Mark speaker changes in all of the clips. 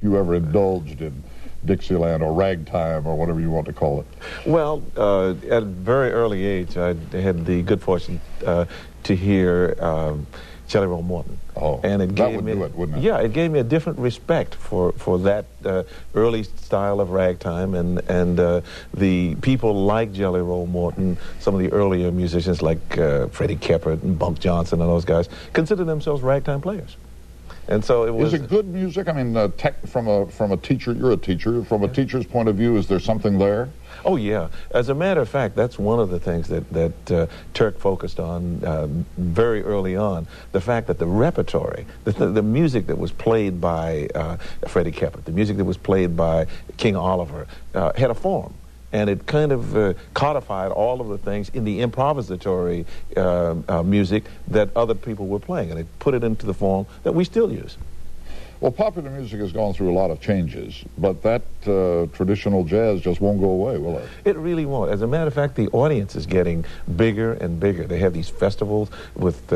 Speaker 1: you ever indulged in Dixieland or ragtime or whatever you want to call it?
Speaker 2: Well, at a very early age, I had the good fortune to hear Jelly Roll Morton.
Speaker 1: Oh,
Speaker 2: and it
Speaker 1: that
Speaker 2: gave
Speaker 1: would
Speaker 2: me,
Speaker 1: do it, wouldn't it?
Speaker 2: Yeah, it gave me a different respect for that early style of ragtime, and the people like Jelly Roll Morton, some of the earlier musicians like Freddie Keppert and Bunk Johnson and those guys, consider themselves ragtime players. And so it was.
Speaker 1: Is it good music? I mean, from a teacher, you're a teacher. From a teacher's point of view, is there something there?
Speaker 2: Oh, yeah. As a matter of fact, that's one of the things that Turk focused on very early on, the fact that the repertory, the music that was played by Freddie Keppert, the music that was played by King Oliver, had a form. And it kind of codified all of the things in the improvisatory music that other people were playing, and it put it into the form that we still use.
Speaker 1: Well, popular music has gone through a lot of changes, but that traditional jazz just won't go away, will it?
Speaker 2: It really won't. As a matter of fact, the audience is getting bigger and bigger. They have these festivals with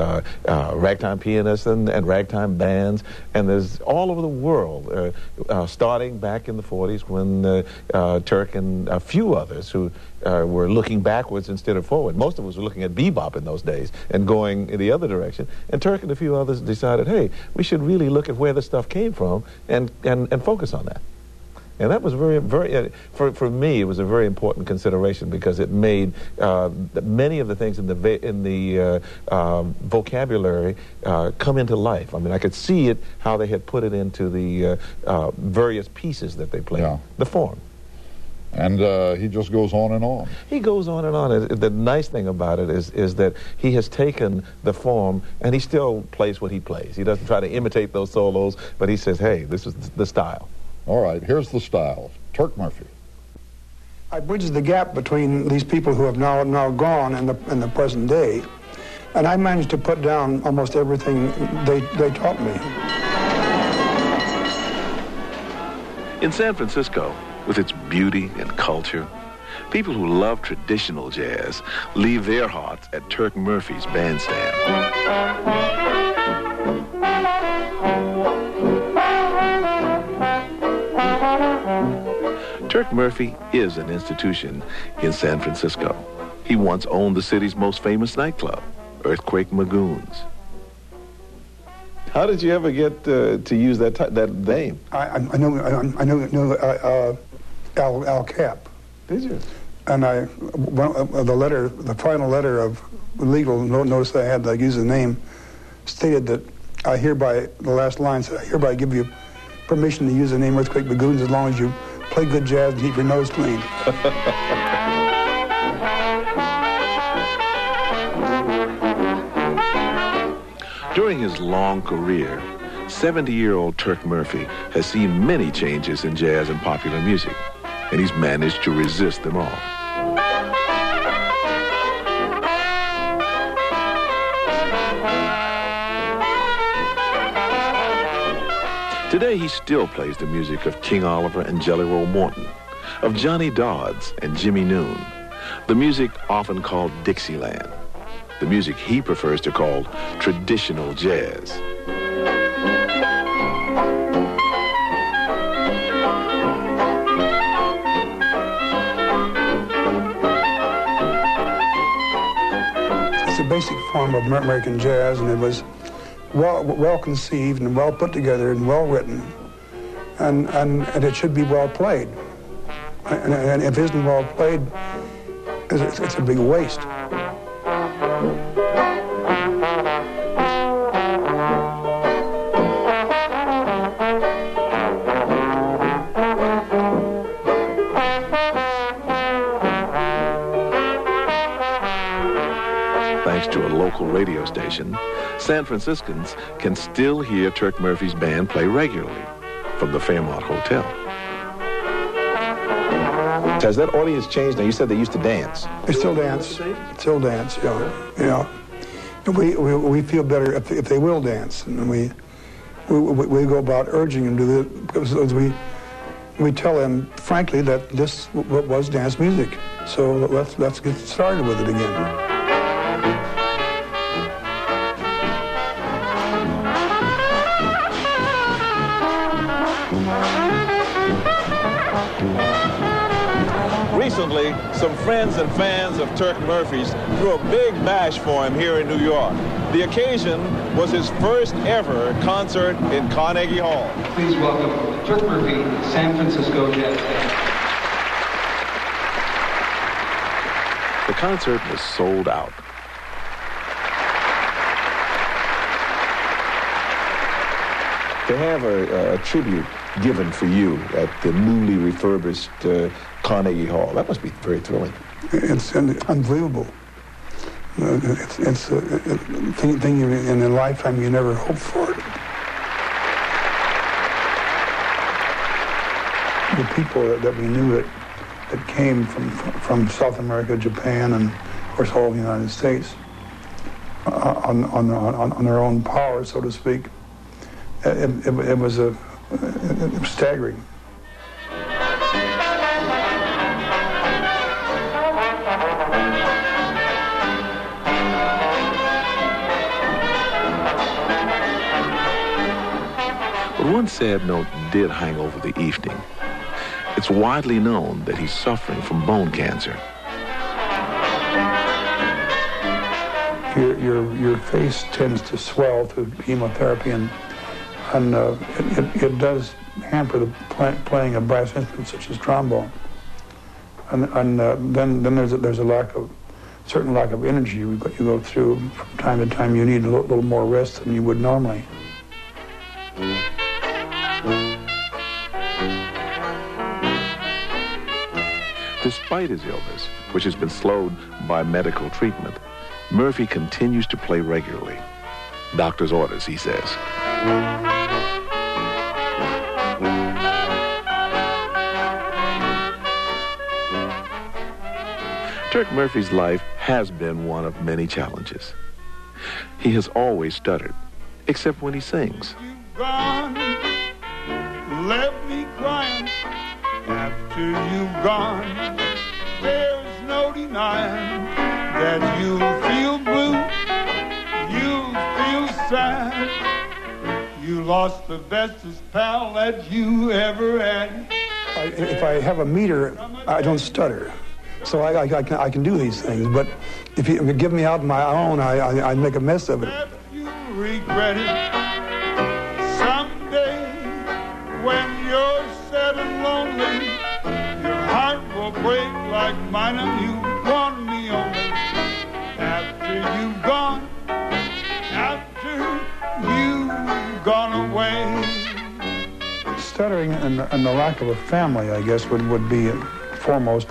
Speaker 2: ragtime pianists and ragtime bands, and there's all over the world, starting back in the 40s when Turk and a few others who were looking backwards instead of forward. Most of us were looking at bebop in those days and going in the other direction. And Turk and a few others decided, hey, we should really look at where the stuff came from and focus on that. And that was very, very, for me, it was a very important consideration because it made many of the things in the vocabulary come into life. I mean, I could see it, how they had put it into the various pieces that they played,
Speaker 1: yeah.
Speaker 2: The form.
Speaker 1: And he just goes on and on.
Speaker 2: He goes on and on. The nice thing about it is that he has taken the form and he still plays what he plays. He doesn't try to imitate those solos, but he says, hey, this is the style.
Speaker 1: All right, here's the style. Turk Murphy.
Speaker 3: I bridge the gap between these people who have now gone in the present day, and I managed to put down almost everything they taught me.
Speaker 4: In San Francisco, with its beauty and culture, people who love traditional jazz leave their hearts at Turk Murphy's bandstand. Turk Murphy is an institution in San Francisco. He once owned the city's most famous nightclub, Earthquake Magoons.
Speaker 2: How did you ever get to use that name?
Speaker 3: I know Al Capp.
Speaker 2: Did you?
Speaker 3: And the final letter of legal notice I had that I used the name stated that I hereby, the last line said, I hereby give you permission to use the name Earthquake Magoons as long as you play good jazz and keep your nose clean.
Speaker 4: During his long career, 70-year-old Turk Murphy has seen many changes in jazz and popular music, and he's managed to resist them all. Today, he still plays the music of King Oliver and Jelly Roll Morton, of Johnny Dodds and Jimmy Noon, the music often called Dixieland, the music he prefers to call traditional jazz.
Speaker 3: It's a basic form of American jazz, and it was well conceived and well put together and well written, and it should be well played. And if it isn't well played, it's a big waste.
Speaker 4: Thanks to a local radio station, San Franciscans can still hear Turk Murphy's band play regularly from the Fairmont Hotel.
Speaker 2: Has that audience changed? Now, you said they used to dance.
Speaker 3: They still dance. Still dance, yeah. We feel better if they will dance, and we go about urging them to do it because we tell them frankly that this was dance music. So let's get started with it again.
Speaker 2: recently, some friends and fans of Turk Murphy's threw a big bash for him here in New York. The occasion was his first ever concert in Carnegie Hall.
Speaker 5: Please welcome Turk Murphy, San Francisco Jazz Band.
Speaker 4: The concert was sold out.
Speaker 2: To have a tribute given for you at the newly refurbished Carnegie Hall, that must be very thrilling.
Speaker 3: It's unbelievable. It's a thing in a lifetime you never hope for it. The people that we knew that came from South America, Japan, and of course all of the United States on their own power, so to speak. It was staggering.
Speaker 4: But one sad note did hang over the evening. It's widely known that he's suffering from bone cancer.
Speaker 3: Your face tends to swell through chemotherapy, and it does hamper the playing of brass instruments such as trombone. And then there's a certain lack of energy you go through from time to time. You need a little more rest than you would normally.
Speaker 4: Despite his illness, which has been slowed by medical treatment, Murphy continues to play regularly. Doctor's orders, he says. Turk Murphy's life has been one of many challenges. He has always stuttered, except when he sings.
Speaker 6: You've gone, left me crying after you've gone. There's no denying that you feel blue, you feel sad. You lost the bestest pal that you ever had.
Speaker 3: If I have a meter, I don't stutter. So I can do these things, but if you give me out on my own, I make a mess of it.
Speaker 6: You regret it someday when you're sad and lonely. Your heart will break like mine, and you want me only after you've gone, after you've gone away.
Speaker 3: Stuttering and the lack of a family, I guess, would be foremost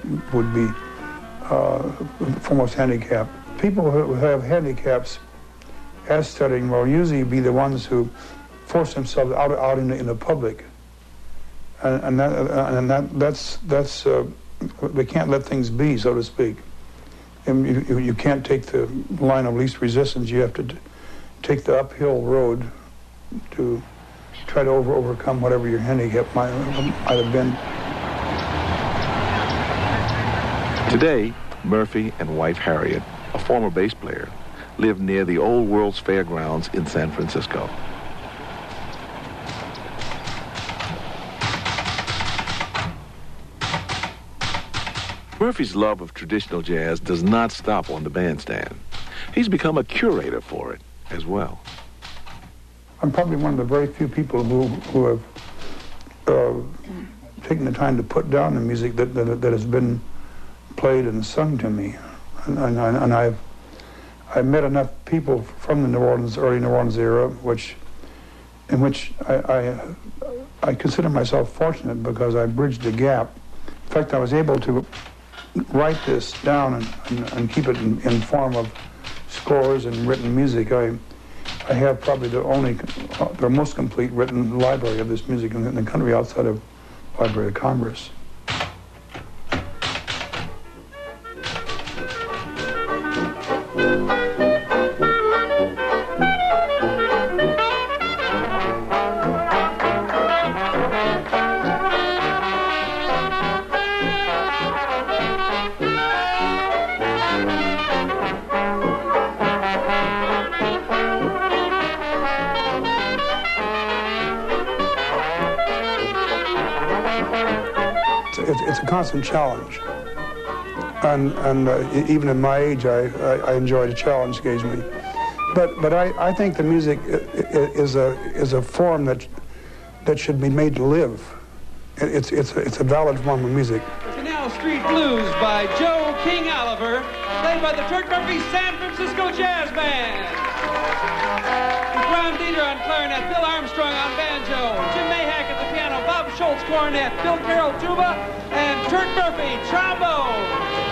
Speaker 3: handicap. People who have handicaps as stuttering will usually be the ones who force themselves out in the public, and that's they can't let things be, so to speak. And you can't take the line of least resistance. You have to take the uphill road to try to overcome whatever your handicap might have been.
Speaker 4: Today, Murphy and wife Harriet, a former bass player, live near the Old World's Fairgrounds in San Francisco. Murphy's love of traditional jazz does not stop on the bandstand. He's become a curator for it as well.
Speaker 3: I'm probably one of the very few people who have taken the time to put down the music that has been played and sung to me, and I've met enough people from the early New Orleans era, in which I consider myself fortunate because I bridged the gap. In fact, I was able to write this down and keep it in form of scores and written music. I have probably the most complete written library of this music in the country outside of Library of Congress. it's a constant challenge. And even at my age, I enjoy the challenge occasionally. But I think the music is a form that should be made to live. It's a valid form of music.
Speaker 5: Canal Street Blues by Joe King Oliver, played by the Turk Murphy San Francisco Jazz Band. Ron Dieter on clarinet, Bill Armstrong on banjo, Jim Mayhack at the piano, Bob Schultz cornet, Bill Carroll tuba, and Turk Murphy trombone.